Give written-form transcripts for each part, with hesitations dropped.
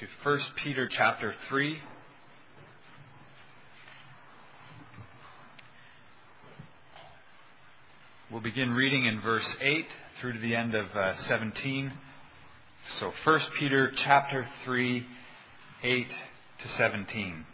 to 1 Peter chapter 3. We'll begin reading in verse 8 through to the end of 17. So 1 Peter chapter 3, 8 to 17.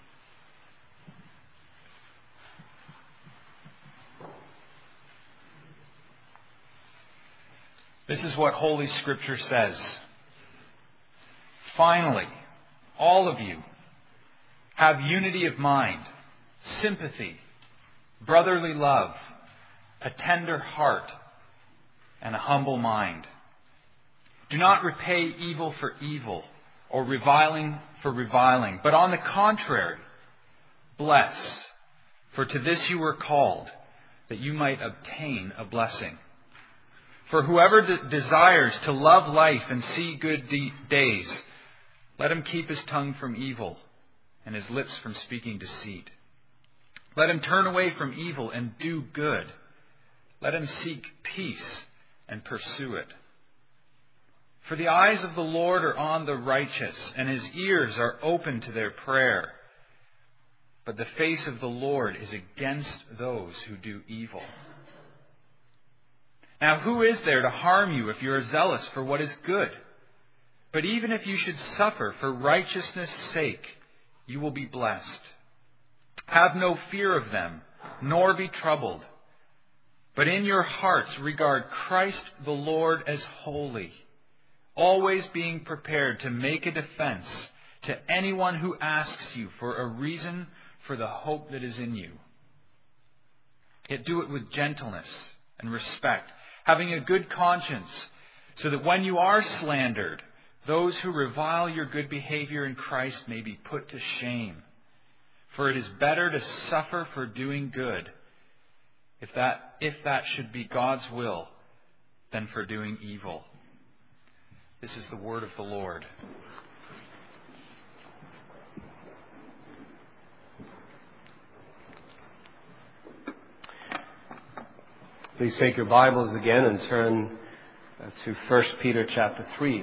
This is what Holy Scripture says. Finally, all of you have unity of mind, sympathy, brotherly love, a tender heart, and a humble mind. Do not repay evil for evil or reviling for reviling, but on the contrary, bless, for to this you were called, that you might obtain a blessing. For whoever desires to love life and see good days, let him keep his tongue from evil and his lips from speaking deceit. Let him turn away from evil and do good. Let him seek peace and pursue it. For the eyes of the Lord are on the righteous, and his ears are open to their prayer. But the face of the Lord is against those who do evil. Now who is there to harm you if you are zealous for what is good? But even if you should suffer for righteousness' sake, you will be blessed. Have no fear of them, nor be troubled. But in your hearts regard Christ the Lord as holy, always being prepared to make a defense to anyone who asks you for a reason for the hope that is in you. Yet do it with gentleness and respect, having a good conscience, so that when you are slandered, those who revile your good behavior in Christ may be put to shame. For it is better to suffer for doing good, if that should be God's will, than for doing evil. This is the word of the Lord. Please take your Bibles again and turn to 1 Peter chapter 3.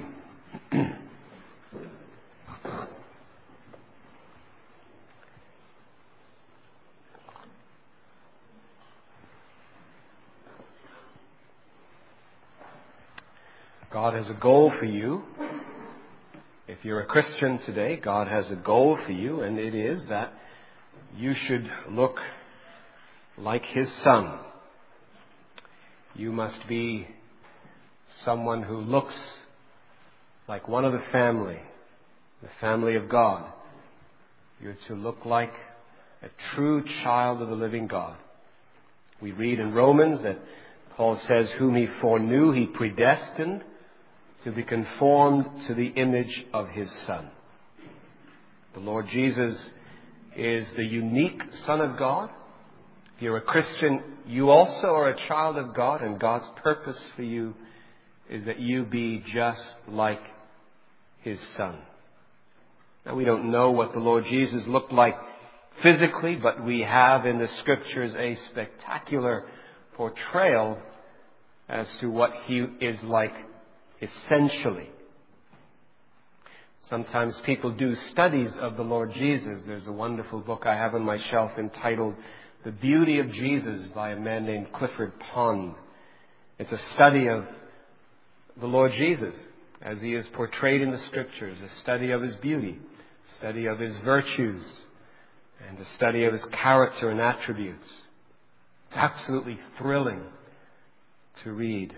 God has a goal for you. If you're a Christian today, God has a goal for you, and it is that you should look like His Son. You must be someone who looks like one of the family of God. You're to look like a true child of the living God. We read in Romans that Paul says, whom He foreknew, He predestined to be conformed to the image of His Son. The Lord Jesus is the unique Son of God. If you're a Christian, you also are a child of God, and God's purpose for you is that you be just like His Son. Now, we don't know what the Lord Jesus looked like physically, but we have in the Scriptures a spectacular portrayal as to what He is like essentially. Sometimes people do studies of the Lord Jesus. There's a wonderful book I have on my shelf entitled The Beauty of Jesus by a man named Clifford Pond. It's a study of the Lord Jesus as He is portrayed in the Scriptures, a study of His beauty, a study of His virtues, and a study of His character and attributes. It's absolutely thrilling to read.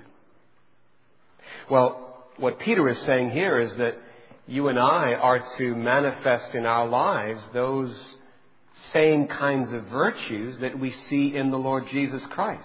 Well, what Peter is saying here is that you and I are to manifest in our lives those same kinds of virtues that we see in the Lord Jesus Christ.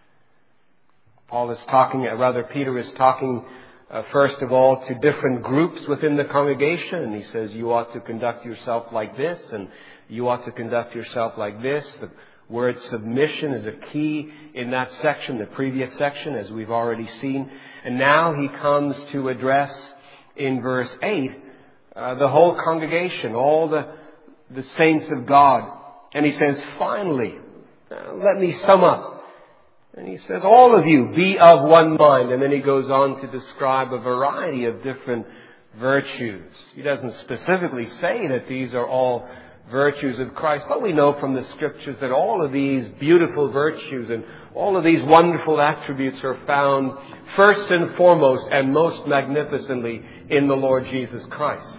Peter is talking first of all to different groups within the congregation. And he says, you ought to conduct yourself like this, and you ought to conduct yourself like this. The word submission is a key in that section, the previous section, as we've already seen. And now he comes to address in verse 8 the whole congregation, all the saints of God. And he says, finally, let me sum up. And he says, all of you be of one mind. And then he goes on to describe a variety of different virtues. He doesn't specifically say that these are all virtues of Christ, but we know from the Scriptures that all of these beautiful virtues and all of these wonderful attributes are found first and foremost and most magnificently in the Lord Jesus Christ.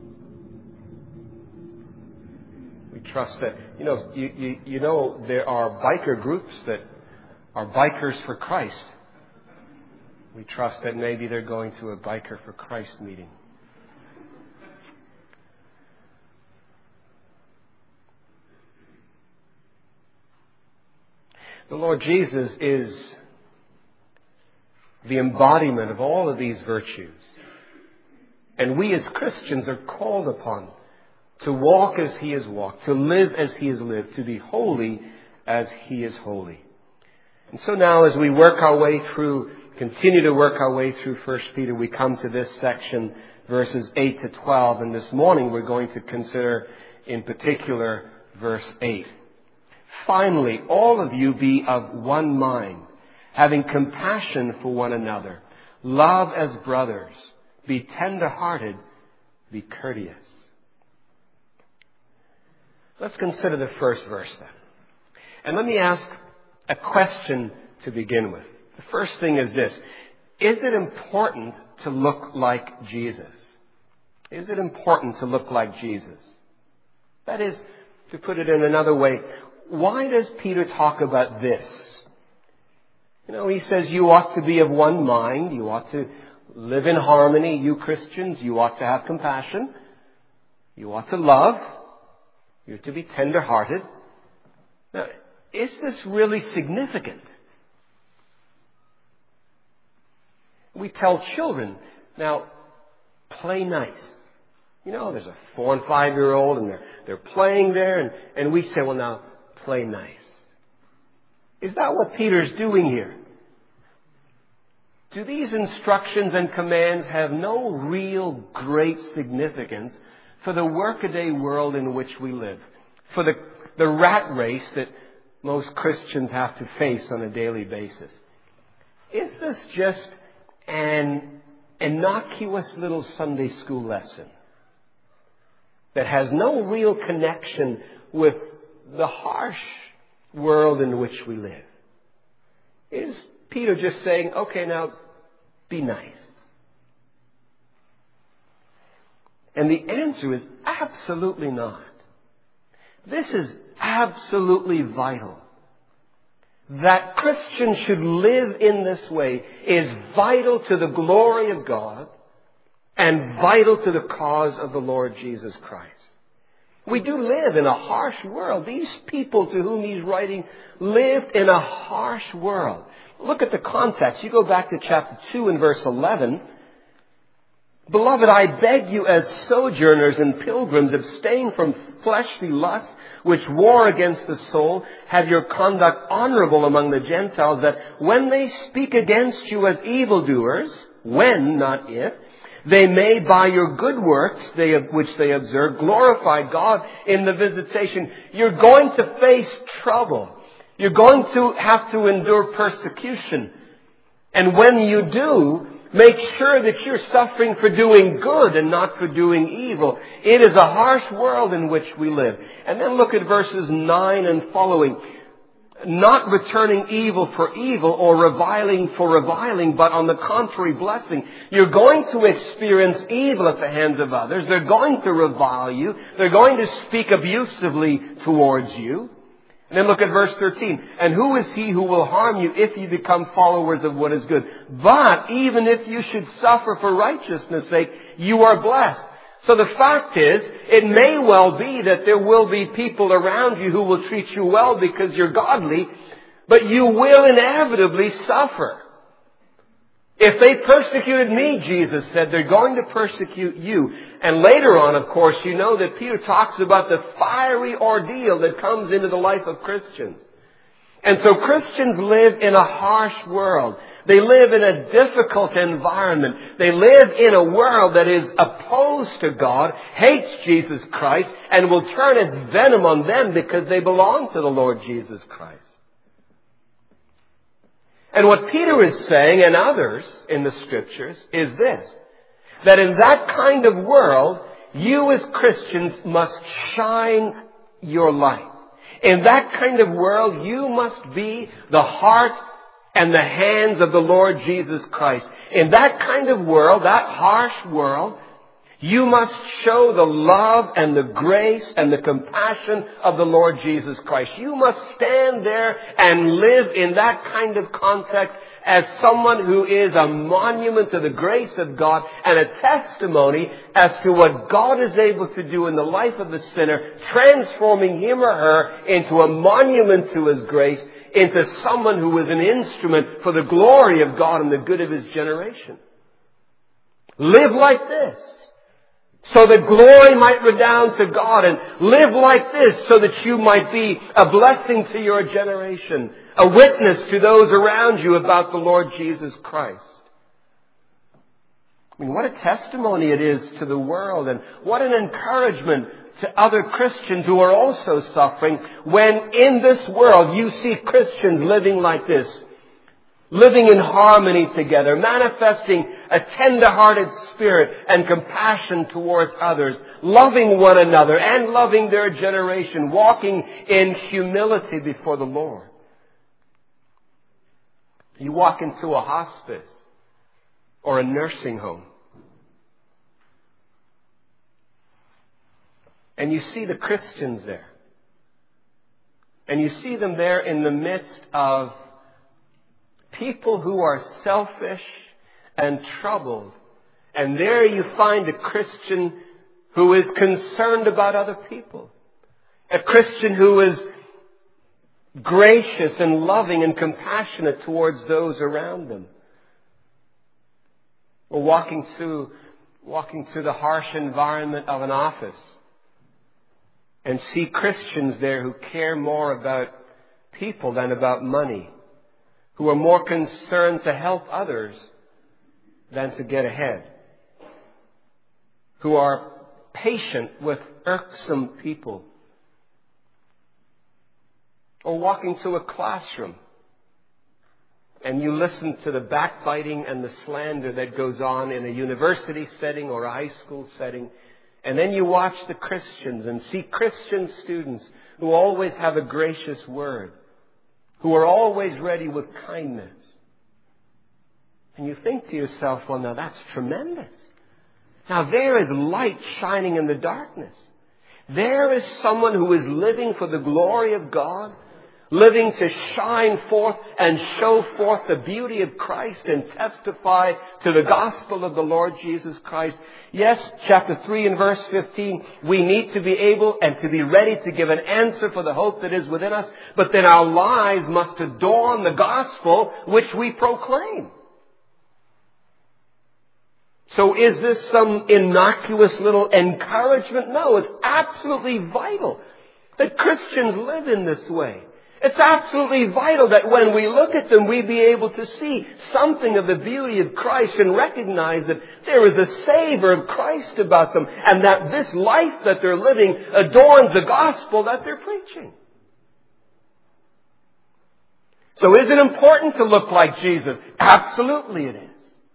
We trust that, you know there are biker groups that are bikers for Christ. We trust that maybe they're going to a Biker for Christ meeting. The Lord Jesus is the embodiment of all of these virtues. And we as Christians are called upon to walk as He has walked, to live as He has lived, to be holy as He is holy. And so now as we continue to work our way through 1 Peter, we come to this section, verses 8 to 12. And this morning we're going to consider in particular verse 8. Finally, all of you be of one mind, having compassion for one another. Love as brothers. Be tender-hearted. Be courteous. Let's consider the first verse then. And let me ask a question to begin with. The first thing is this. Is it important to look like Jesus? Is it important to look like Jesus? That is, to put it in another way, why does Peter talk about this? He says you ought to be of one mind. You ought to live in harmony. You Christians, you ought to have compassion. You ought to love. You're to be tender-hearted. Now, is this really significant? We tell children, now, play nice. There's a 4 and 5-year-old and they're playing there and we say, well, now, play nice. Is that what Peter's doing here? Do these instructions and commands have no real great significance for the workaday world in which we live? For the rat race that most Christians have to face on a daily basis? Is this just an innocuous little Sunday school lesson that has no real connection with the harsh world in which we live? Is Peter just saying, okay, now be nice? And the answer is absolutely not. This is absolutely vital. That Christians should live in this way is vital to the glory of God and vital to the cause of the Lord Jesus Christ. We do live in a harsh world. These people to whom he's writing lived in a harsh world. Look at the context. You go back to chapter 2 and verse 11. Beloved, I beg you as sojourners and pilgrims, abstain from fleshly lusts which war against the soul. Have your conduct honorable among the Gentiles, that when they speak against you as evildoers, when, not if, they may by your good works, which they observe, glorify God in the visitation. You're going to face trouble. You're going to have to endure persecution. And when you do, make sure that you're suffering for doing good and not for doing evil. It is a harsh world in which we live. And then look at verses 9 and following. Not returning evil for evil or reviling for reviling, but on the contrary, blessing. You're going to experience evil at the hands of others. They're going to revile you. They're going to speak abusively towards you. And then look at verse 13. And who is he who will harm you if you become followers of what is good? But even if you should suffer for righteousness' sake, you are blessed. So the fact is, it may well be that there will be people around you who will treat you well because you're godly, but you will inevitably suffer. If they persecuted me, Jesus said, they're going to persecute you. And later on, of course, you know that Peter talks about the fiery ordeal that comes into the life of Christians. And so Christians live in a harsh world. They live in a difficult environment. They live in a world that is opposed to God, hates Jesus Christ, and will turn its venom on them because they belong to the Lord Jesus Christ. And what Peter is saying, and others in the Scriptures, is this: that in that kind of world, you as Christians must shine your light. In that kind of world, you must be the heart and the hands of the Lord Jesus Christ. In that kind of world, that harsh world, you must show the love and the grace and the compassion of the Lord Jesus Christ. You must stand there and live in that kind of context as someone who is a monument to the grace of God and a testimony as to what God is able to do in the life of the sinner, transforming him or her into a monument to His grace, into someone who is an instrument for the glory of God and the good of His generation. Live like this, so that glory might redound to God, and live like this so that you might be a blessing to your generation, a witness to those around you about the Lord Jesus Christ. I mean, what a testimony it is to the world, and what an encouragement to other Christians who are also suffering when in this world you see Christians living like this, living in harmony together, manifesting a tender-hearted spirit and compassion towards others, loving one another and loving their generation, walking in humility before the Lord. You walk into a hospice or a nursing home, and you see the Christians there. And you see them there in the midst of people who are selfish and troubled. And there you find a Christian who is concerned about other people. A Christian who is gracious and loving and compassionate towards those around them. Or walking through the harsh environment of an office and see Christians there who care more about people than about money, who are more concerned to help others than to get ahead, who are patient with irksome people. Or walking to a classroom and you listen to the backbiting and the slander that goes on in a university setting or a high school setting. And then you watch the Christians and see Christian students who always have a gracious word, who are always ready with kindness. And you think to yourself, well, now that's tremendous. Now there is light shining in the darkness. There is someone who is living for the glory of God, living to shine forth and show forth the beauty of Christ and testify to the gospel of the Lord Jesus Christ. Yes, chapter 3 and verse 15, we need to be able and to be ready to give an answer for the hope that is within us, but then our lives must adorn the gospel which we proclaim. So is this some innocuous little encouragement? No, it's absolutely vital that Christians live in this way. It's absolutely vital that when we look at them, we be able to see something of the beauty of Christ and recognize that there is a savor of Christ about them and that this life that they're living adorns the gospel that they're preaching. So is it important to look like Jesus? Absolutely it is.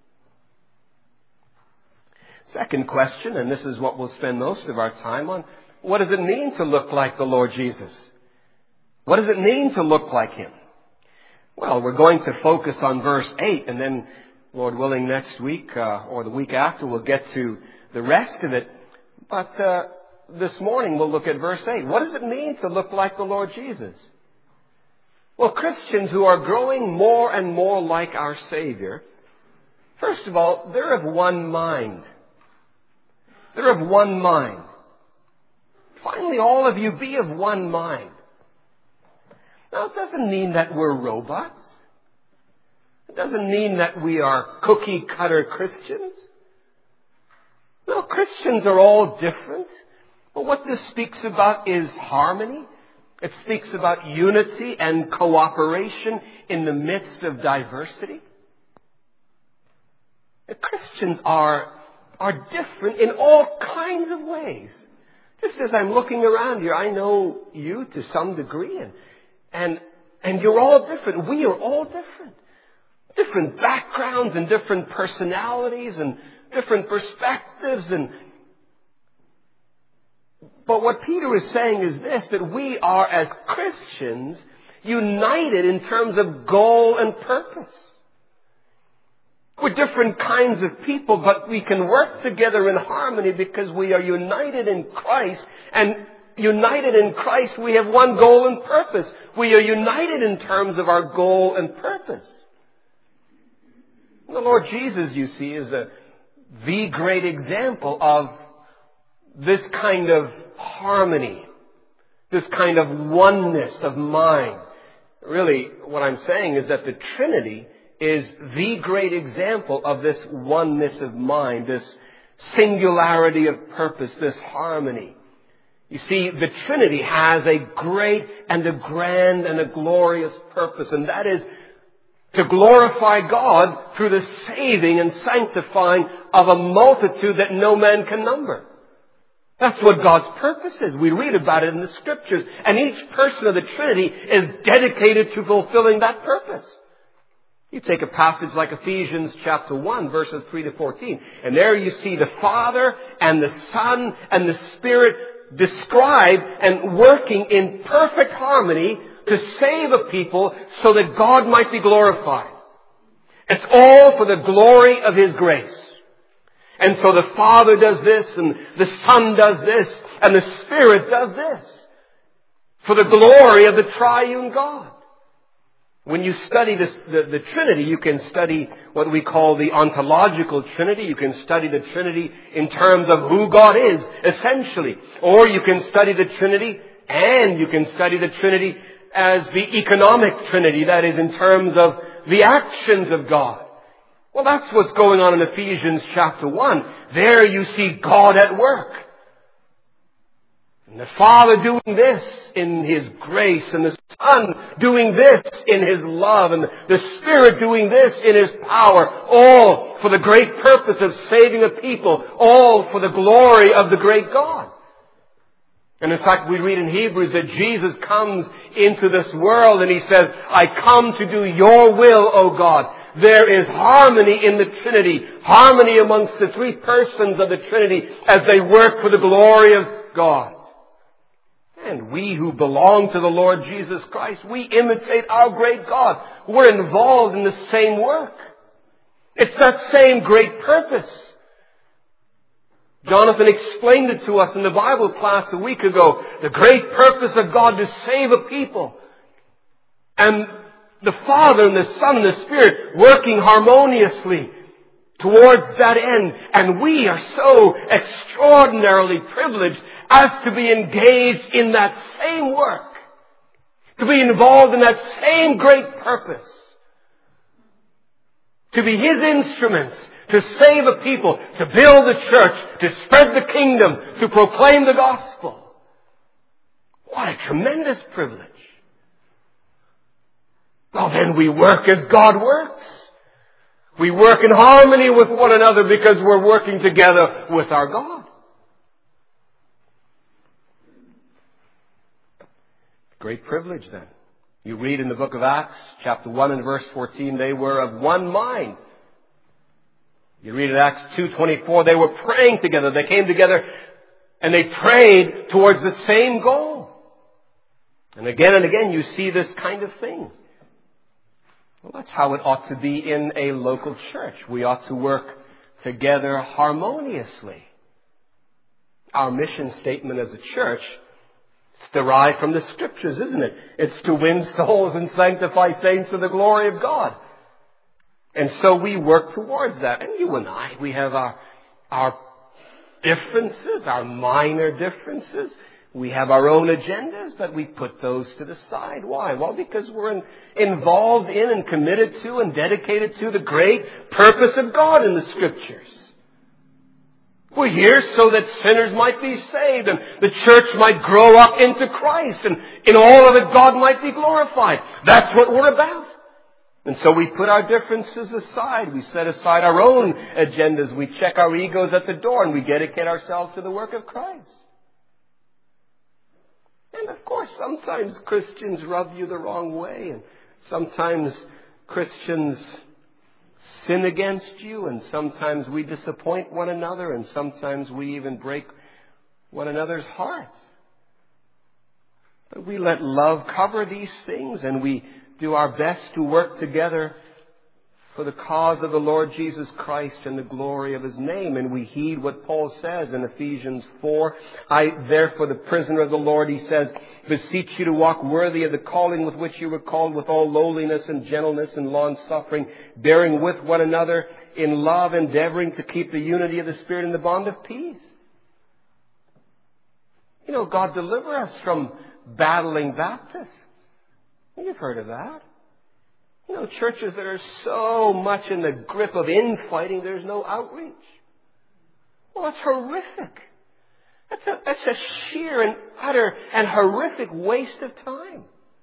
Second question, and this is what we'll spend most of our time on, what does it mean to look like the Lord Jesus? What does it mean to look like Him? Well, we're going to focus on verse 8, and then, Lord willing, next week or the week after, we'll get to the rest of it. But this morning, we'll look at verse 8. What does it mean to look like the Lord Jesus? Well, Christians who are growing more and more like our Savior, first of all, they're of one mind. They're of one mind. Finally, all of you be of one mind. Now, it doesn't mean that we're robots. It doesn't mean that we are cookie-cutter Christians. No, Christians are all different. But what this speaks about is harmony. It speaks about unity and cooperation in the midst of diversity. The Christians are different in all kinds of ways. Just as I'm looking around here, I know you to some degree, and you're all different. We are all different. Different backgrounds and different personalities and different perspectives. But what Peter is saying is this, that we are, as Christians, united in terms of goal and purpose. We're different kinds of people, but we can work together in harmony because we are united in Christ. And united in Christ, we have one goal and purpose. We are united in terms of our goal and purpose. The Lord Jesus, you see, is the great example of this kind of harmony, this kind of oneness of mind. Really, what I'm saying is that the Trinity is the great example of this oneness of mind, this singularity of purpose, this harmony. You see, the Trinity has a great and a grand and a glorious purpose, and that is to glorify God through the saving and sanctifying of a multitude that no man can number. That's what God's purpose is. We read about it in the Scriptures, and each person of the Trinity is dedicated to fulfilling that purpose. You take a passage like Ephesians chapter 1, verses 3 to 14, and there you see the Father and the Son and the Spirit described and working in perfect harmony to save a people so that God might be glorified. It's all for the glory of His grace. And so the Father does this, and the Son does this, and the Spirit does this, for the glory of the triune God. When you study the Trinity, you can study what we call the ontological Trinity. You can study the Trinity in terms of who God is, essentially. Or you can study the Trinity, and you can study the Trinity as the economic Trinity, that is, in terms of the actions of God. Well, that's what's going on in Ephesians chapter 1. There you see God at work. And the Father doing this in His grace, and the Son doing this in His love, and the Spirit doing this in His power, all for the great purpose of saving a people, all for the glory of the great God. And in fact, we read in Hebrews that Jesus comes into this world and He says, I come to do your will, O God. There is harmony in the Trinity, harmony amongst the three persons of the Trinity as they work for the glory of God. And we who belong to the Lord Jesus Christ, we imitate our great God. We're involved in the same work. It's that same great purpose. Jonathan explained it to us in the Bible class a week ago. The great purpose of God to save a people. And the Father and the Son and the Spirit working harmoniously towards that end. And we are so extraordinarily privileged as to be engaged in that same work. To be involved in that same great purpose. To be His instruments. To save a people. To build the church. To spread the kingdom. To proclaim the gospel. What a tremendous privilege. Well, then we work as God works. We work in harmony with one another because we're working together with our God. Great privilege then. You read in the book of Acts, chapter 1 and verse 14, they were of one mind. You read in Acts 2:24, they were praying together. They came together and they prayed towards the same goal. And again you see this kind of thing. Well, that's how it ought to be in a local church. We ought to work together harmoniously. Our mission statement as a church is derived from the Scriptures, isn't it? It's to win souls and sanctify saints for the glory of God. And so we work towards that. And you and I, we have our differences, our minor differences. We have our own agendas, but we put those to the side. Why? Well, because we're involved in and committed to and dedicated to the great purpose of God in the Scriptures. We're here so that sinners might be saved and the church might grow up into Christ, and in all of it God might be glorified. That's what we're about. And so we put our differences aside. We set aside our own agendas. We check our egos at the door and we dedicate ourselves to the work of Christ. And of course, sometimes Christians rub you the wrong way, and sometimes Christians sin against you, and sometimes we disappoint one another, and sometimes we even break one another's hearts. But we let love cover these things, and we do our best to work together for the cause of the Lord Jesus Christ and the glory of His name. And we heed what Paul says in Ephesians 4. I, therefore, the prisoner of the Lord, he says, beseech you to walk worthy of the calling with which you were called, with all lowliness and gentleness and long-suffering, bearing with one another in love, endeavoring to keep the unity of the Spirit in the bond of peace. You know, God deliver us from battling Baptists. You've heard of that. You know, churches that are so much in the grip of infighting, there's no outreach. Well, that's horrific. That's a sheer and utter and horrific waste of time.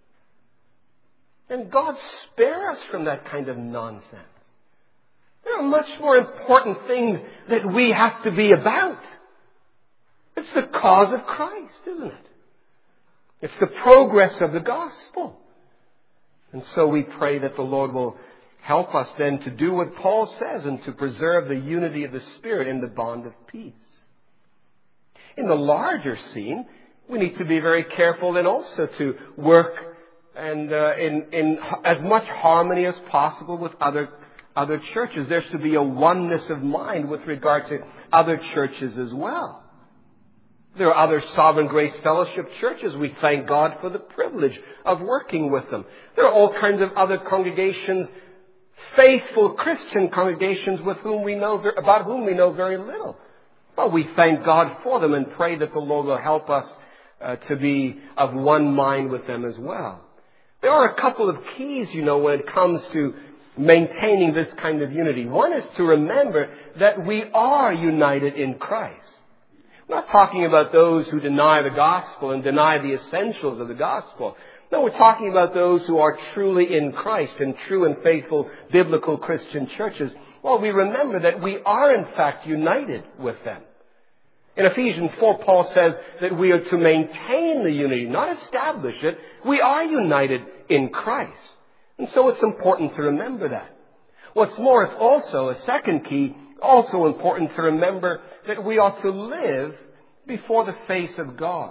And God spare us from that kind of nonsense. There are much more important things that we have to be about. It's the cause of Christ, isn't it? It's the progress of the gospel. And so we pray that the Lord will help us then to do what Paul says and to preserve the unity of the Spirit in the bond of peace. In the larger scene, we need to be very careful then also to work and in as much harmony as possible with other churches. There's to be a oneness of mind with regard to other churches as well. There are other Sovereign Grace Fellowship churches. We thank God for the privilege of working with them. There are all kinds of other congregations, faithful Christian congregations about whom we know very little. Well, we thank God for them and pray that the Lord will help us to be of one mind with them as well. There are a couple of keys, you know, when it comes to maintaining this kind of unity. One is to remember that we are united in Christ. We're not talking about those who deny the gospel and deny the essentials of the gospel. No, we're talking about those who are truly in Christ in true and faithful biblical Christian churches. Well, we remember that we are in fact united with them. In Ephesians 4, Paul says that we are to maintain the unity, not establish it. We are united in Christ. And so it's important to remember that. What's more, it's also a second key, also important to remember that we ought to live before the face of God.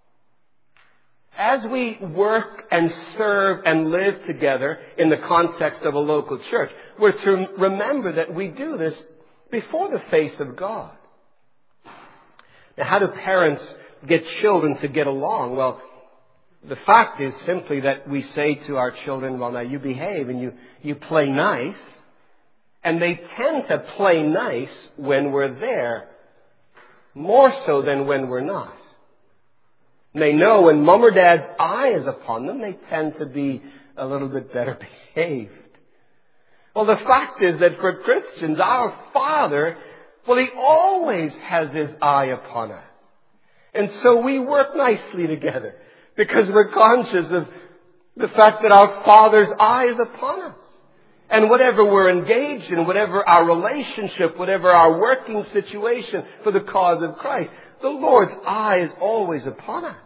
As we work and serve and live together in the context of a local church, we're to remember that we do this before the face of God. Now, how do parents get children to get along? Well, the fact is simply that we say to our children, well, now you behave and you play nice. And they tend to play nice when we're there, more so than when we're not. They know when mom or dad's eye is upon them, they tend to be a little bit better behaved. Well, the fact is that for Christians, our Father, well, He always has His eye upon us. And so we work nicely together because we're conscious of the fact that our Father's eye is upon us. And whatever we're engaged in, whatever our relationship, whatever our working situation for the cause of Christ, the Lord's eye is always upon us.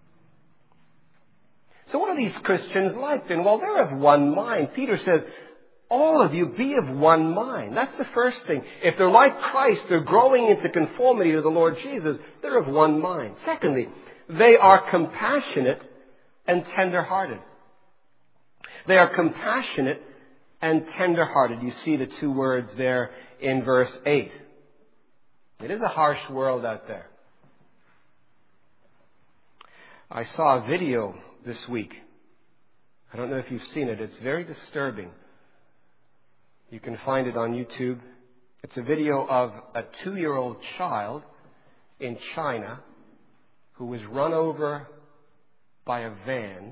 So what are these Christians like then? Well, they're of one mind. Peter says, all of you be of one mind. That's the first thing. If they're like Christ, they're growing into conformity to the Lord Jesus, they're of one mind. Secondly, they are compassionate and tender-hearted. They are compassionate and tender-hearted. You see the two words there in verse 8. It is a harsh world out there. I saw a video this week. I don't know if you've seen it. It's very disturbing. You can find it on YouTube. It's a video of a 2-year-old child in China who was run over by a van.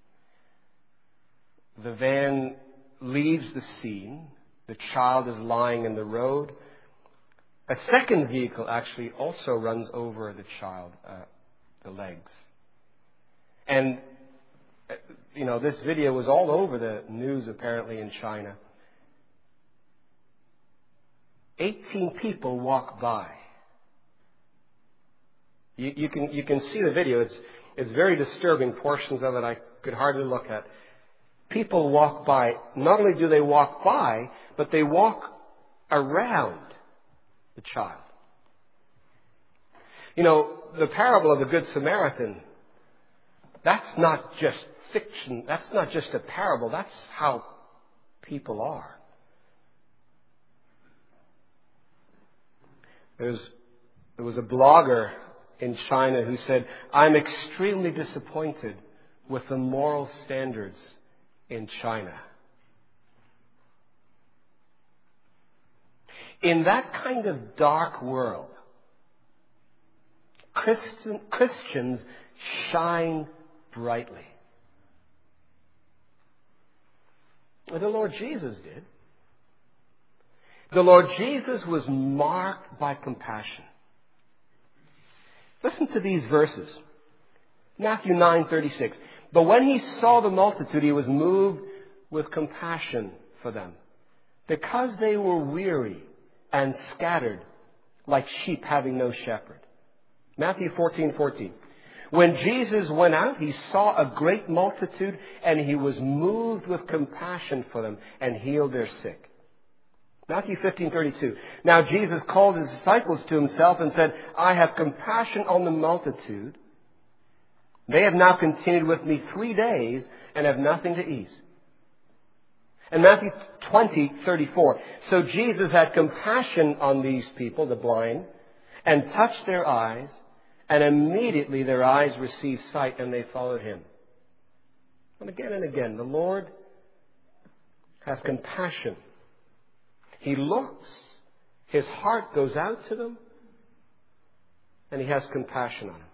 The van leaves the scene. The child is lying in the road. A second vehicle actually also runs over the child, the legs. And, you know, this video was all over the news apparently in China. 18 people walk by. You can see the video. It's very disturbing. Portions of it I could hardly look at. People walk by. Not only do they walk by, but they walk around the child. You know, the parable of the Good Samaritan, that's not just fiction. That's not just a parable. That's how people are. There was a blogger in China who said, "I'm extremely disappointed with the moral standards in China." In that kind of dark world, Christians shine brightly. Well, the Lord Jesus did. The Lord Jesus was marked by compassion. Listen to these verses. Matthew 9:36. But when he saw the multitude, he was moved with compassion for them, because they were weary and scattered like sheep having no shepherd. Matthew 14:14. When Jesus went out, he saw a great multitude, and he was moved with compassion for them and healed their sick. Matthew 15:32. Now Jesus called his disciples to himself and said, I have compassion on the multitude. They have now continued with me 3 days and have nothing to eat. And Matthew 20:34. So Jesus had compassion on these people, the blind, and touched their eyes, and immediately their eyes received sight, and they followed him. And again, the Lord has compassion. He looks, his heart goes out to them, and he has compassion on them.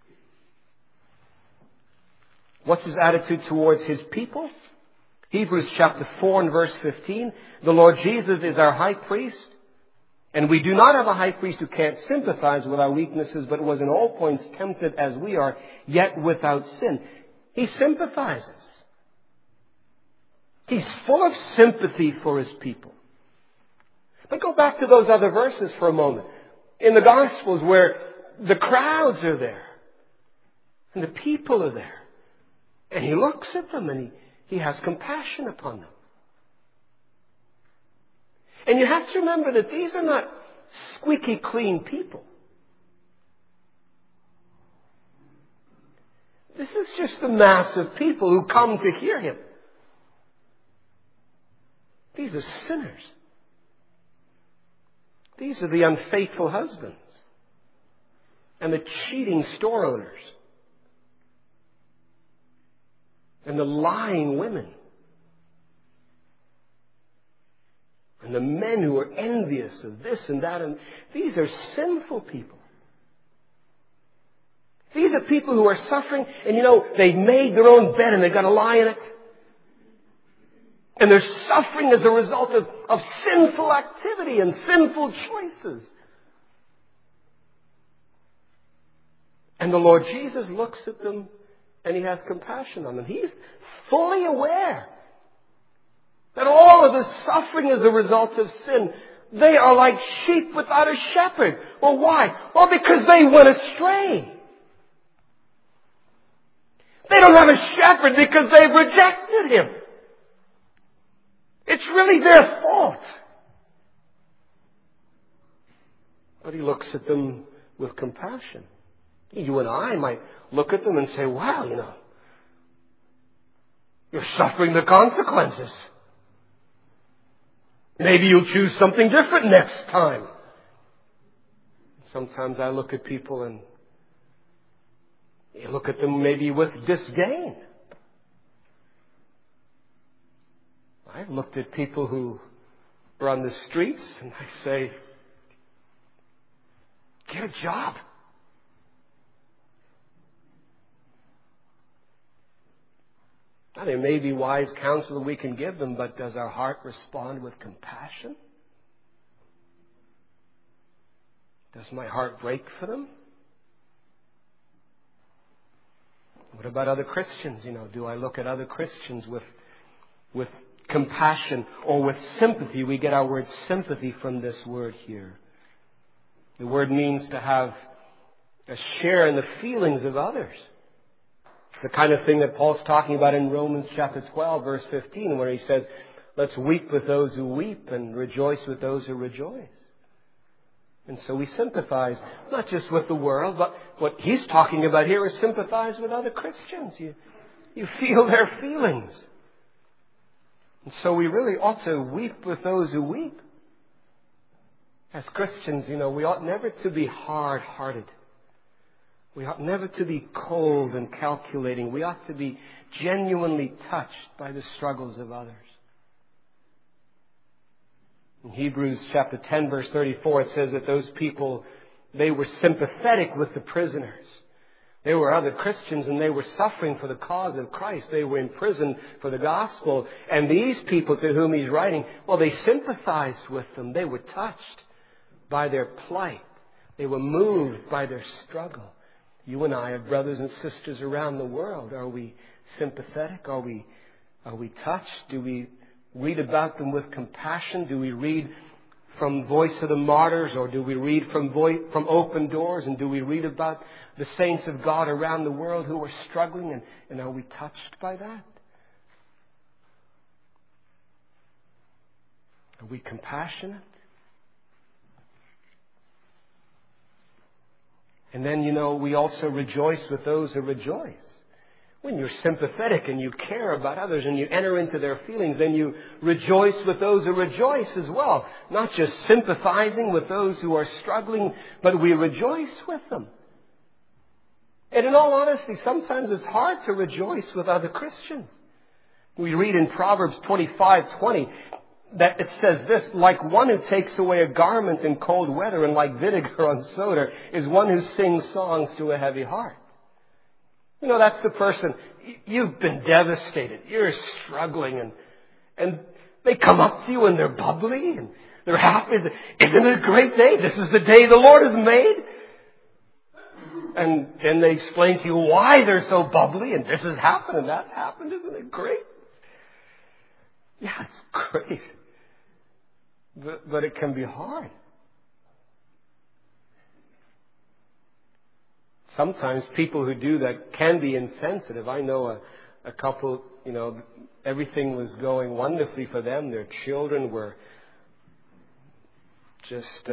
What's his attitude towards his people? Hebrews chapter 4 and verse 15. The Lord Jesus is our high priest, and we do not have a high priest who can't sympathize with our weaknesses, but was in all points tempted as we are, yet without sin. He sympathizes. He's full of sympathy for his people. But go back to those other verses for a moment. In the Gospels, where the crowds are there, and the people are there, and he looks at them and he has compassion upon them. And you have to remember that these are not squeaky clean people. This is just the mass of people who come to hear him. These are sinners. These are the unfaithful husbands and the cheating store owners and the lying women and the men who are envious of this and that. And these are sinful people. These are people who are suffering, and they've made their own bed and they've got to lie in it. And they're suffering as a result of sinful activity and sinful choices. And the Lord Jesus looks at them and he has compassion on them. He's fully aware that all of the suffering is a result of sin. They are like sheep without a shepherd. Well, why? Well, because they went astray. They don't have a shepherd because they've rejected him. It's really their fault. But he looks at them with compassion. You and I might look at them and say, wow, you're suffering the consequences. Maybe you'll choose something different next time. Sometimes I look at people and you look at them maybe with disdain. I've looked at people who are on the streets and I say, get a job. Now, there may be wise counsel that we can give them, but does our heart respond with compassion? Does my heart break for them? What about other Christians? Do I look at other Christians with compassion or with sympathy? We get our word sympathy from this word here. The word means to have a share in the feelings of others. It's the kind of thing that Paul's talking about in Romans chapter 12, verse 15, where he says, Let's weep with those who weep and rejoice with those who rejoice. And so we sympathize, not just with the world, but what he's talking about here is sympathize with other Christians. You feel their feelings. And so we really ought to weep with those who weep. As Christians, we ought never to be hard-hearted. We ought never to be cold and calculating. We ought to be genuinely touched by the struggles of others. In Hebrews chapter 10, verse 34, it says that those people, they were sympathetic with the prisoners. They were other Christians and they were suffering for the cause of Christ. They were in prison for the gospel. And these people to whom he's writing, well, they sympathized with them. They were touched by their plight. They were moved by their struggle. You and I are brothers and sisters around the world. Are we sympathetic? Are we touched? Do we read about them with compassion? Do we read from Voice of the Martyrs, or do we read from Open Doors? And do we read about the saints of God around the world who are struggling? And are we touched by that? Are we compassionate? And then, we also rejoice with those who rejoice. When you're sympathetic and you care about others and you enter into their feelings, then you rejoice with those who rejoice as well. Not just sympathizing with those who are struggling, but we rejoice with them. And in all honesty, sometimes it's hard to rejoice with other Christians. We read in Proverbs 25:20 that it says this: like one who takes away a garment in cold weather and like vinegar on soda is one who sings songs to a heavy heart. That's the person, you've been devastated, you're struggling, and they come up to you and they're bubbly and they're happy. Isn't it a great day? This is the day the Lord has made. And then they explain to you why they're so bubbly, and this has happened and that's happened. Isn't it great? Yeah, it's great. But it can be hard. Sometimes people who do that can be insensitive. I know a couple, everything was going wonderfully for them. Their children were just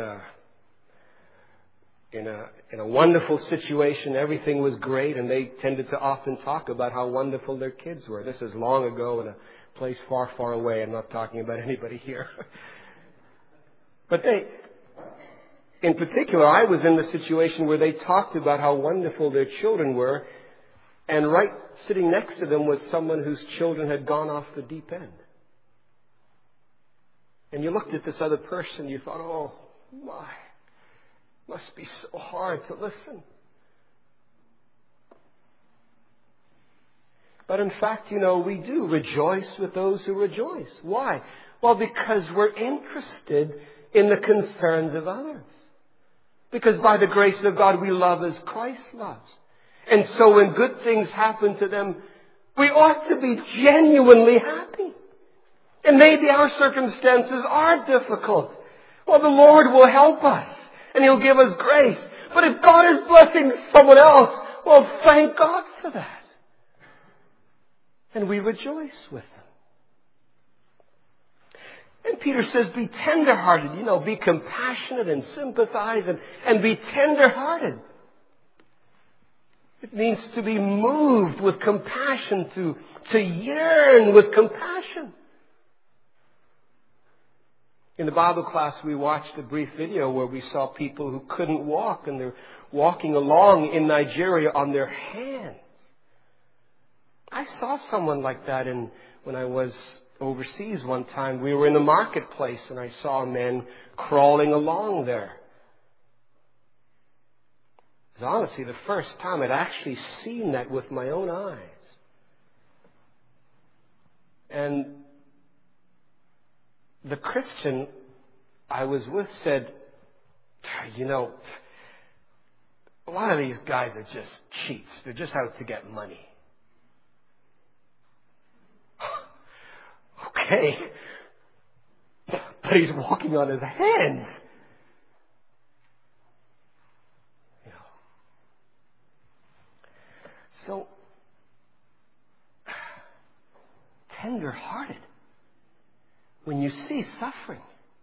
in a wonderful situation. Everything was great, and they tended to often talk about how wonderful their kids were. This is long ago in a place far, far away. I'm not talking about anybody here. But in particular, I was in the situation where they talked about how wonderful their children were, and right sitting next to them was someone whose children had gone off the deep end. And you looked at this other person, you thought, oh my, must be so hard to listen. But in fact, we do rejoice with those who rejoice. Why? Well, because we're interested in the concerns of others. Because by the grace of God, we love as Christ loves. And so when good things happen to them, we ought to be genuinely happy. And maybe our circumstances are difficult. Well, the Lord will help us, and He'll give us grace. But if God is blessing someone else, well, thank God for that. And we rejoice with them. And Peter says, be tender-hearted, be compassionate and sympathize and be tender-hearted. It means to be moved with compassion, to yearn with compassion. In the Bible class, we watched a brief video where we saw people who couldn't walk, and they're walking along in Nigeria on their hands. I saw someone like that when I was overseas one time. We were in the marketplace and I saw a man crawling along there. It was honestly the first time I'd actually seen that with my own eyes. And the Christian I was with said, a lot of these guys are just cheats. They're just out to get money. Okay, but he's walking on his hands. So, tender-hearted. when you see suffering.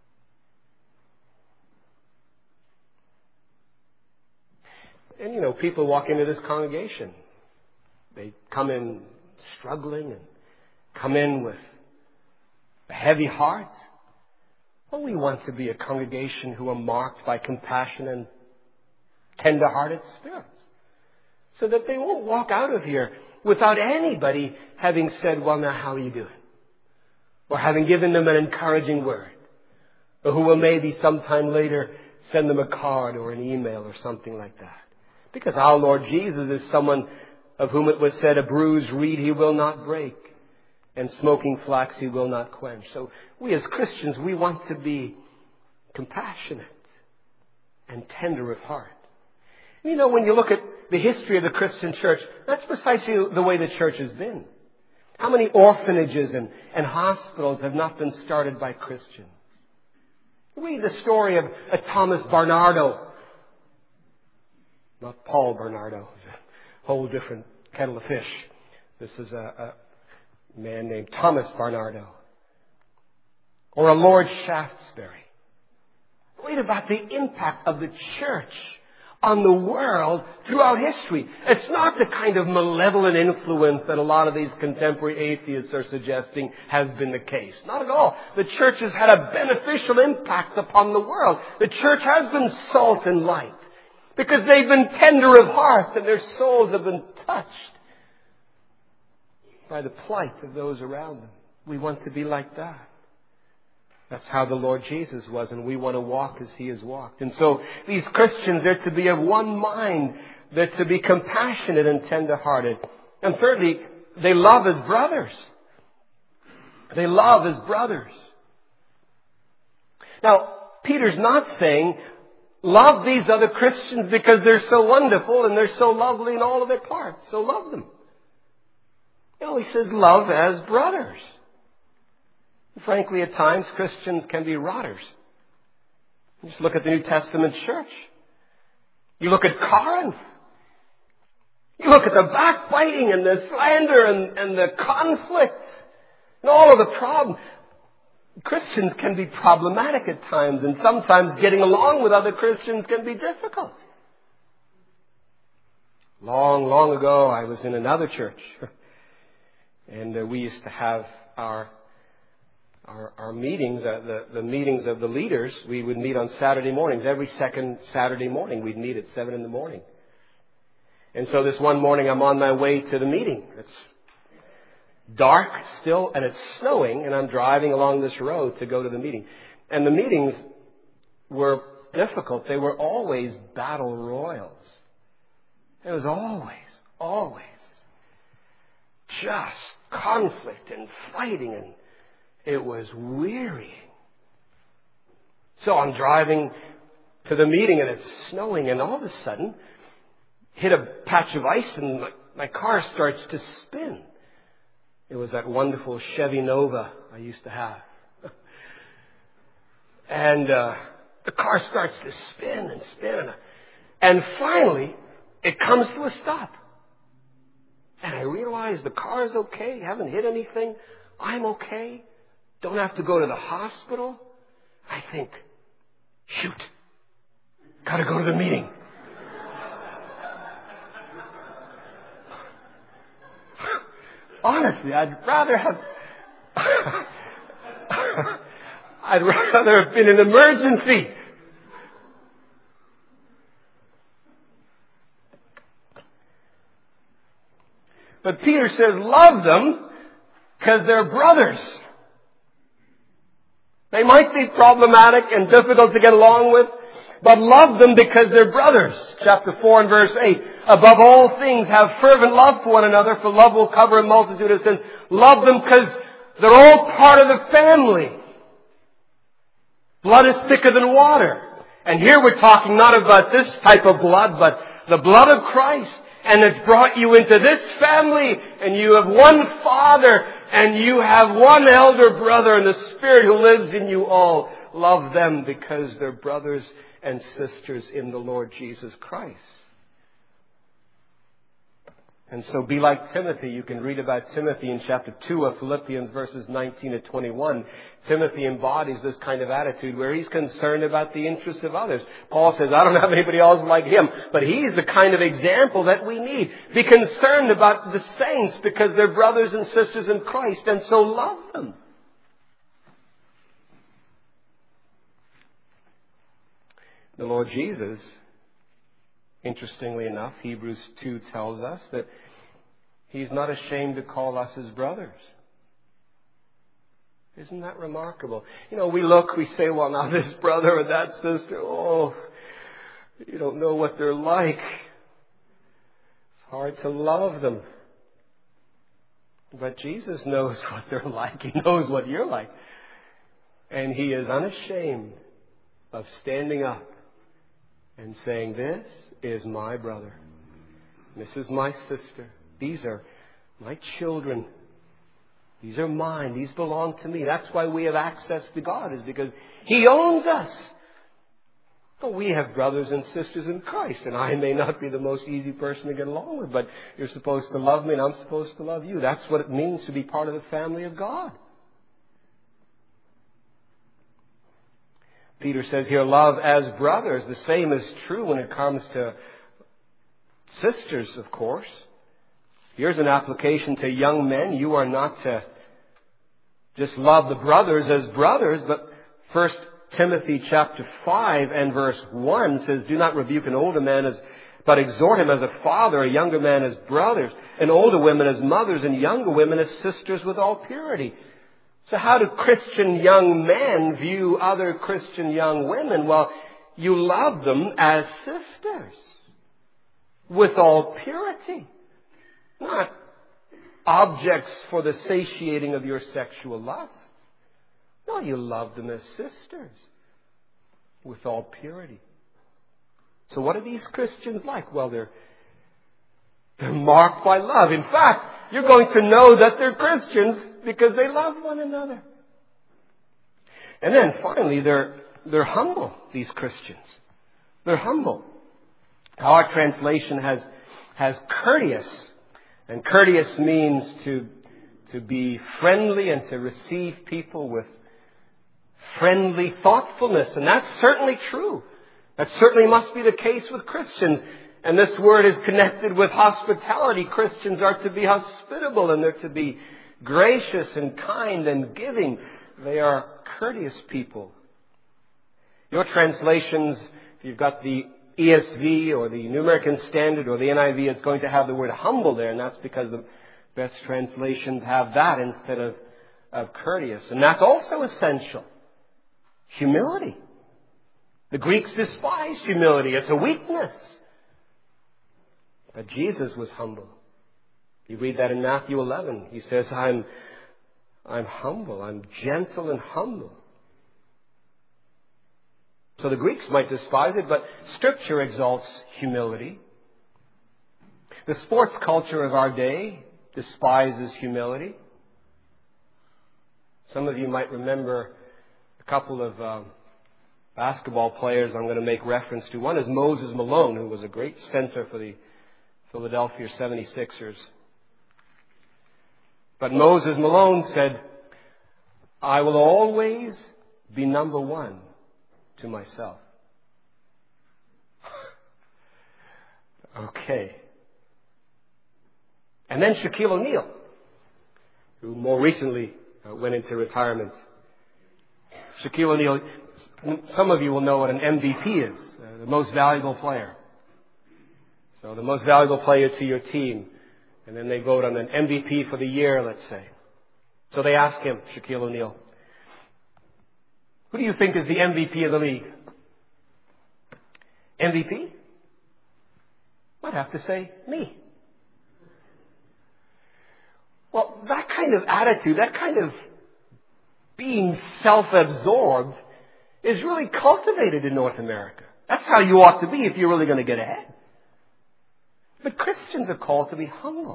And people walk into this congregation. They come in struggling and come in with a heavy heart. Well, we want to be a congregation who are marked by compassion and tender-hearted spirits, so that they won't walk out of here without anybody having said, well, now, how are you doing? Or having given them an encouraging word. Or who will maybe sometime later send them a card or an email or something like that. Because our Lord Jesus is someone of whom it was said, a bruised reed he will not break, and smoking flax he will not quench. So we as Christians, we want to be compassionate and tender of heart. When you look at the history of the Christian church, that's precisely the way the church has been. How many orphanages and hospitals have not been started by Christians? Read the story of Thomas Barnardo. Not Paul Bernardo. It's a whole different kettle of fish. This is a man named Thomas Barnardo. Or a Lord Shaftesbury. Read about the impact of the church on the world throughout history. It's not the kind of malevolent influence that a lot of these contemporary atheists are suggesting has been the case. Not at all. The church has had a beneficial impact upon the world. The church has been salt and light because they've been tender of heart and their souls have been touched by the plight of those around them. We want to be like that. That's how the Lord Jesus was, and we want to walk as He has walked. And so these Christians, they're to be of one mind. They're to be compassionate and tender-hearted. And thirdly, they love as brothers. They love as brothers. Now, Peter's not saying, love these other Christians because they're so wonderful and they're so lovely in all of their parts, so love them. He says love as brothers. Frankly, at times, Christians can be rotters. Just look at the New Testament church. You look at Corinth. You look at the backbiting and the slander and the conflict and all of the problems. Christians can be problematic at times, and sometimes getting along with other Christians can be difficult. Long, long ago, I was in another church, and we used to have our meetings, the meetings of the leaders. We would meet on Saturday mornings. Every second Saturday morning, we'd meet at 7 in the morning. And so this one morning, I'm on my way to the meeting. It's dark still, and it's snowing, and I'm driving along this road to go to the meeting. And the meetings were difficult. They were always battle royals. It was always just conflict and fighting, and it was wearying. So I'm driving to the meeting and it's snowing, and all of a sudden hit a patch of ice and my car starts to spin. It was that wonderful Chevy Nova I used to have. And the car starts to spin and spin. And finally it comes to a stop. And I realize the car's okay. Haven't hit anything. I'm okay. Don't have to go to the hospital. I think, shoot, got to go to the meeting. Honestly, I'd rather have been an emergency. But Peter says, love them because they're brothers. They might be problematic and difficult to get along with, but love them because they're brothers. Chapter 4 and verse 8. Above all things, have fervent love for one another, for love will cover a multitude of sins. Love them because they're all part of the family. Blood is thicker than water. And here we're talking not about this type of blood, but the blood of Christ. And it's brought you into this family, and you have one Father, and you have one elder brother, and the Spirit who lives in you all. Love them because they're brothers and sisters in the Lord Jesus Christ. And so be like Timothy. You can read about Timothy in chapter 2 of Philippians, verses 19 to 21. Timothy embodies this kind of attitude where he's concerned about the interests of others. Paul says, I don't have anybody else like him, but he's the kind of example that we need. Be concerned about the saints because they're brothers and sisters in Christ, and so love them. The Lord Jesus, interestingly enough, Hebrews 2 tells us that He's not ashamed to call us His brothers. Isn't that remarkable? You know, we look, we say, well, now this brother or that sister, oh, you don't know what they're like. It's hard to love them. But Jesus knows what they're like. He knows what you're like. And He is unashamed of standing up and saying, this is my brother. This is my sister. These are my children. These are mine. These belong to me. That's why we have access to God, is because He owns us. But we have brothers and sisters in Christ, and I may not be the most easy person to get along with, but you're supposed to love me and I'm supposed to love you. That's what it means to be part of the family of God. Peter says here, love as brothers. The same is true when it comes to sisters, of course. Here's an application to young men. You are not to just love the brothers as brothers, but 1 Timothy chapter 5 and verse 1 says, do not rebuke an older man, but exhort him as a father, a younger man as brothers, and older women as mothers, and younger women as sisters with all purity. So how do Christian young men view other Christian young women? Well, you love them as sisters with all purity, not objects for the satiating of your sexual lust. No, you love them as sisters with all purity. So what are these Christians like? Well, they're marked by love. In fact, you're going to know that they're Christians because they love one another. And then finally, they're humble, these Christians. They're humble. Our translation has courteous. And courteous means to be friendly and to receive people with friendly thoughtfulness. And that's certainly true. That certainly must be the case with Christians. And this word is connected with hospitality. Christians are to be hospitable and they're to be gracious and kind and giving. They are courteous people. Your translations, if you've got the ESV or the New American Standard or the NIV, it's going to have the word humble there, and that's because the best translations have that instead of courteous. And that's also essential. Humility. The Greeks despised humility. It's a weakness. But Jesus was humble. You read that in Matthew 11. He says, I'm humble. I'm gentle and humble. So the Greeks might despise it, but Scripture exalts humility. The sports culture of our day despises humility. Some of you might remember a couple of basketball players I'm going to make reference to. One is Moses Malone, who was a great center for the Philadelphia 76ers. But Moses Malone said, I will always be number one to myself. Okay. And then Shaquille O'Neal, who more recently went into retirement. Shaquille O'Neal, some of you will know what an MVP is, the most valuable player. So the most valuable player to your team. And then they vote on an MVP for the year, let's say. So they ask him, Shaquille O'Neal, who do you think is the MVP of the league? MVP? I'd have to say me. Well, that kind of attitude, that kind of being self-absorbed is really cultivated in North America. That's how you ought to be if you're really going to get ahead. But Christians are called to be humble.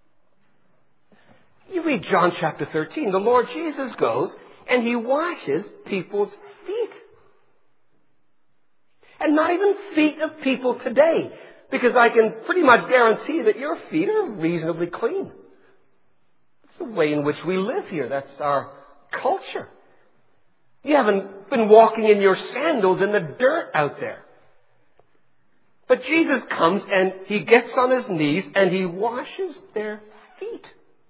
You read John chapter 13. The Lord Jesus goes and He washes people's feet. And not even feet of people today. Because I can pretty much guarantee that your feet are reasonably clean. It's the way in which we live here. That's our culture. You haven't been walking in your sandals in the dirt out there. But Jesus comes and He gets on His knees and He washes their feet.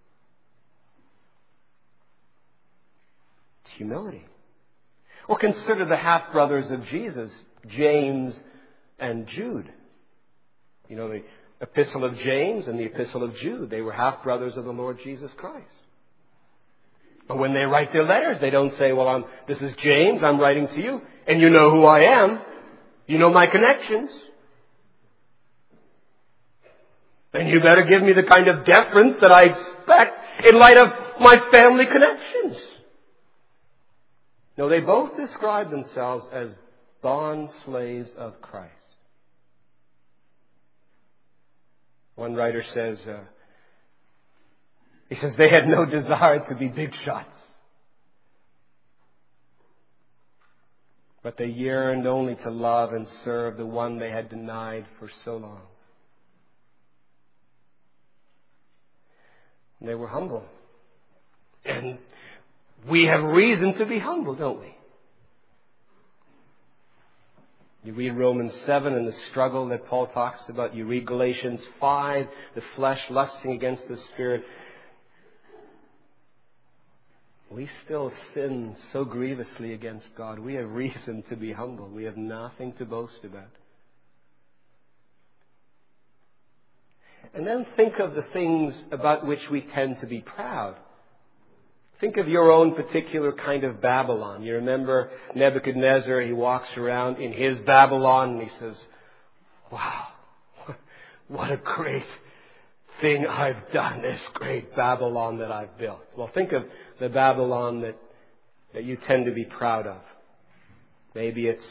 It's humility. Or consider the half-brothers of Jesus, James and Jude. You know, the Epistle of James and the Epistle of Jude, they were half-brothers of the Lord Jesus Christ. But when they write their letters, they don't say, well, this is James, I'm writing to you, and you know who I am. You know my connections. And you better give me the kind of deference that I expect in light of my family connections. No, they both describe themselves as bond slaves of Christ. One writer says, he says they had no desire to be big shots. But they yearned only to love and serve the one they had denied for so long. And they were humble. And we have reason to be humble, don't we? You read Romans 7 and the struggle that Paul talks about. You read Galatians 5, the flesh lusting against the Spirit. We still sin so grievously against God. We have reason to be humble. We have nothing to boast about. And then think of the things about which we tend to be proud. Think of your own particular kind of Babylon. You remember Nebuchadnezzar, he walks around in his Babylon and he says, wow, what a great thing I've done, this great Babylon that I've built. Well, think of the Babylon that you tend to be proud of. Maybe it's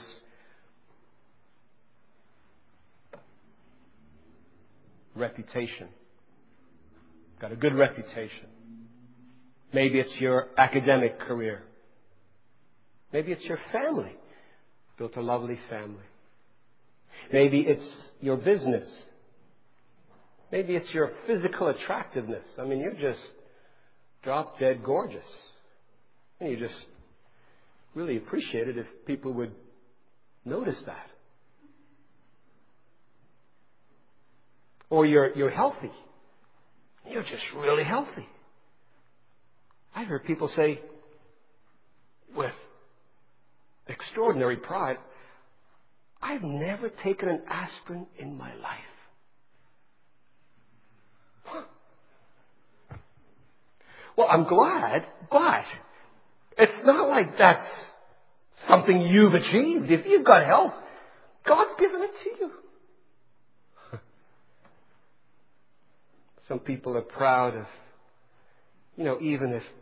reputation. Got a good reputation. Maybe it's your academic career. Maybe it's your family. Built a lovely family. Maybe it's your business. Maybe it's your physical attractiveness. I mean, you're just drop dead gorgeous. And you just really appreciate it if people would notice that. Or you're healthy. You're just really healthy. I've heard people say with extraordinary pride, I've never taken an aspirin in my life. Huh. Well, I'm glad, but it's not like that's something you've achieved. If you've got health, God's given it to you. Some people are proud of, even if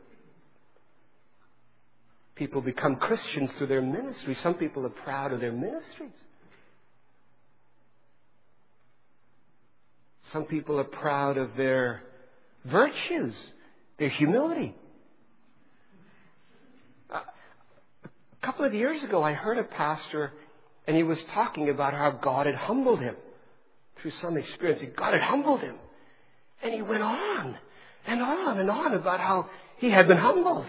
people become Christians through their ministry, some people are proud of their ministries. Some people are proud of their virtues, their humility. A couple of years ago, I heard a pastor, and he was talking about how God had humbled him through some experience. God had humbled him. And he went on and on and on about how he had been humbled.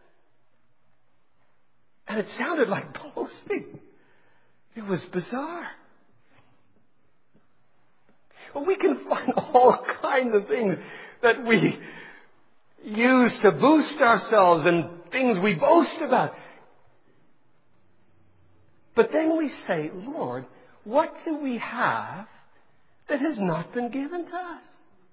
And it sounded like boasting. It was bizarre. Well, we can find all kinds of things that we use to boost ourselves and things we boast about. But then we say, Lord, what do we have that has not been given to us?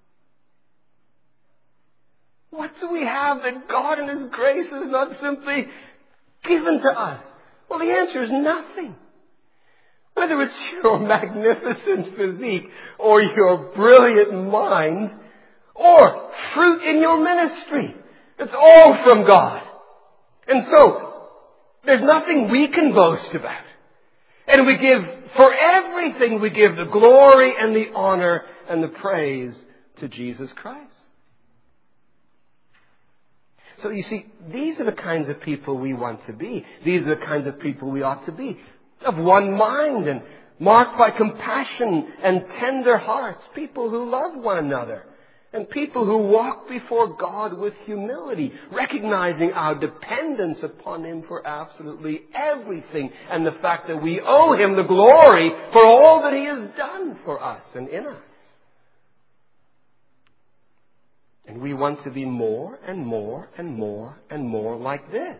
What do we have that God in His grace has not simply given to us? Well, the answer is nothing. Whether it's your magnificent physique or your brilliant mind or fruit in your ministry, it's all from God. And so, there's nothing we can boast about. And we give, for everything, we give the glory and the honor and the praise to Jesus Christ. So you see, these are the kinds of people we want to be. These are the kinds of people we ought to be. Of one mind and marked by compassion and tender hearts, people who love one another, and people who walk before God with humility, recognizing our dependence upon Him for absolutely everything, and the fact that we owe Him the glory for all that He has done for us and in us. And we want to be more and more and more and more like this.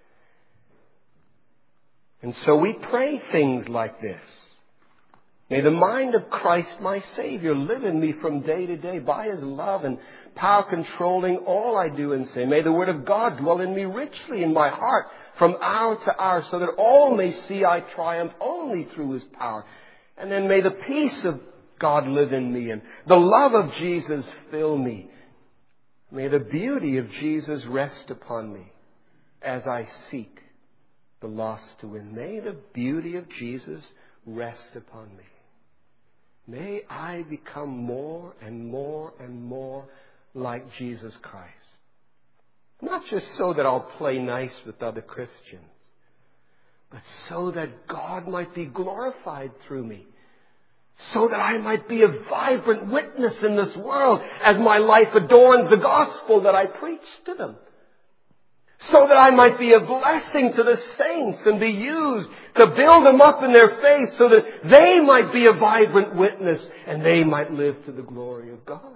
And so we pray things like this. May the mind of Christ my Savior live in me from day to day by His love and power controlling all I do and say. May the Word of God dwell in me richly in my heart from hour to hour, so that all may see I triumph only through His power. And then may the peace of God live in me and the love of Jesus fill me. May the beauty of Jesus rest upon me as I seek the lost to win. May the beauty of Jesus rest upon me. May I become more and more and more like Jesus Christ. Not just so that I'll play nice with other Christians, but so that God might be glorified through me. So that I might be a vibrant witness in this world as my life adorns the gospel that I preach to them. So that I might be a blessing to the saints and be used to build them up in their faith, so that they might be a vibrant witness and they might live to the glory of God.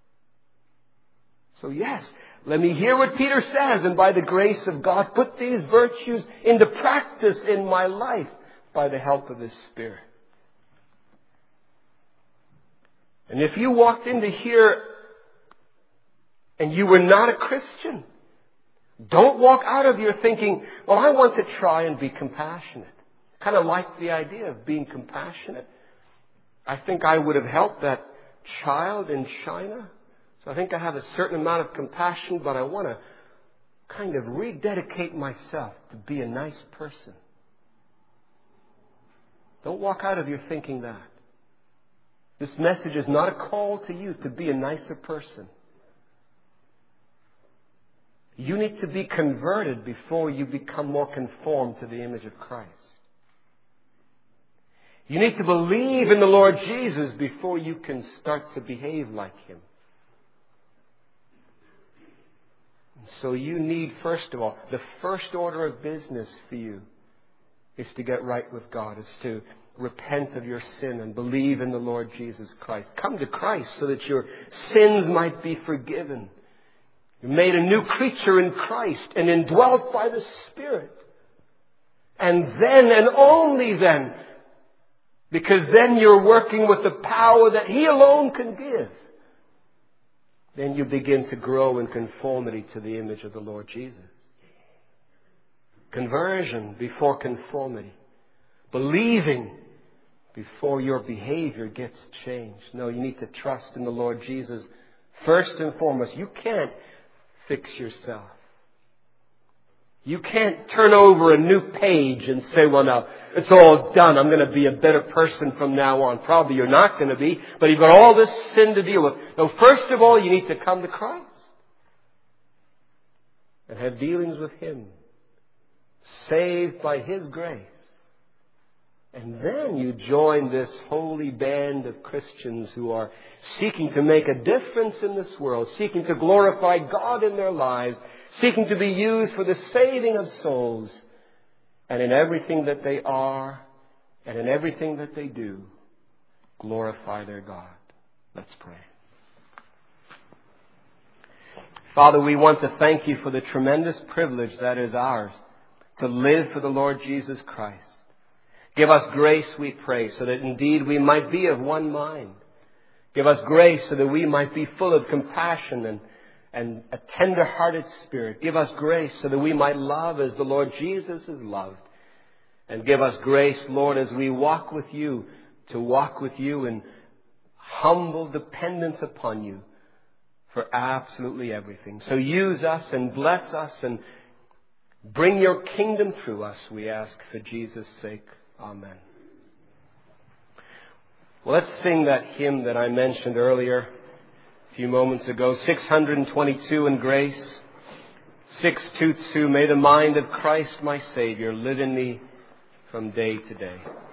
So yes, let me hear what Peter says, and by the grace of God, put these virtues into practice in my life by the help of His Spirit. And if you walked into here and you were not a Christian, don't walk out of here thinking, well, I want to try and be compassionate. Kind of like the idea of being compassionate. I think I would have helped that child in China. So I think I have a certain amount of compassion, but I want to kind of rededicate myself to be a nice person. Don't walk out of here thinking that. This message is not a call to you to be a nicer person. You need to be converted before you become more conformed to the image of Christ. You need to believe in the Lord Jesus before you can start to behave like Him. And so you need, first of all, the first order of business for you is to get right with God, is to repent of your sin and believe in the Lord Jesus Christ. Come to Christ so that your sins might be forgiven. You're made a new creature in Christ and indwelt by the Spirit. And then and only then, because then you're working with the power that He alone can give, then you begin to grow in conformity to the image of the Lord Jesus. Conversion before conformity. Believing before your behavior gets changed. No, you need to trust in the Lord Jesus first and foremost. You can't fix yourself. You can't turn over a new page and say, well, now, it's all done. I'm going to be a better person from now on. Probably you're not going to be, but you've got all this sin to deal with. No, first of all, you need to come to Christ and have dealings with Him, saved by His grace. And then you join this holy band of Christians who are seeking to make a difference in this world, seeking to glorify God in their lives, seeking to be used for the saving of souls. And in everything that they are and in everything that they do, glorify their God. Let's pray. Father, we want to thank You for the tremendous privilege that is ours to live for the Lord Jesus Christ. Give us grace, we pray, so that indeed we might be of one mind. Give us grace so that we might be full of compassion and a tender-hearted spirit. Give us grace so that we might love as the Lord Jesus is loved. And give us grace, Lord, as we walk with You, to walk with You in humble dependence upon You for absolutely everything. So use us and bless us and bring Your kingdom through us, we ask for Jesus' sake. Amen. Well, let's sing that hymn that I mentioned earlier, a few moments ago, 622 in grace. 622, may the mind of Christ my Savior live in me from day to day.